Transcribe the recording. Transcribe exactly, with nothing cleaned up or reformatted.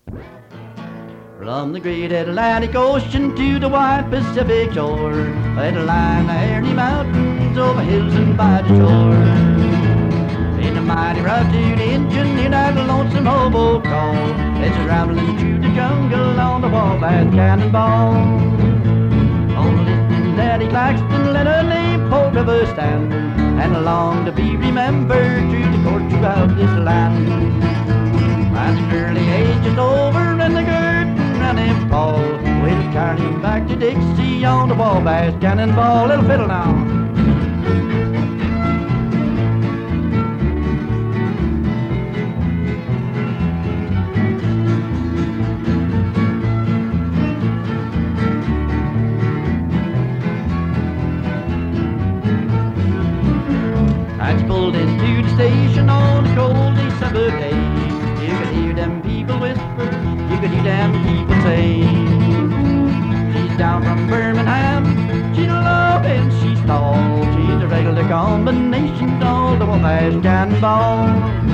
From the great Atlantic Ocean to the wide Pacific shore, by the line of hairy mountains over hills and by the shore. In the mighty Rough-Dude engine, in that lonesome hobo call, it's rambling through the jungle on the Wabash Cannonball. On listening Daddy Claxton, let her name Port of a stand, and along to be remembered through the court throughout this land. And the early age is over and the curtain running fall, we'll carry him back to Dixie on the Wabash Cannonball. Little fiddle now. I pulled into the station on a cold December day. You could hear them people whisper, you could hear them people say, she's down from Birmingham, she's low and she's tall, she's a regular combination, all the Wabash Cannonball.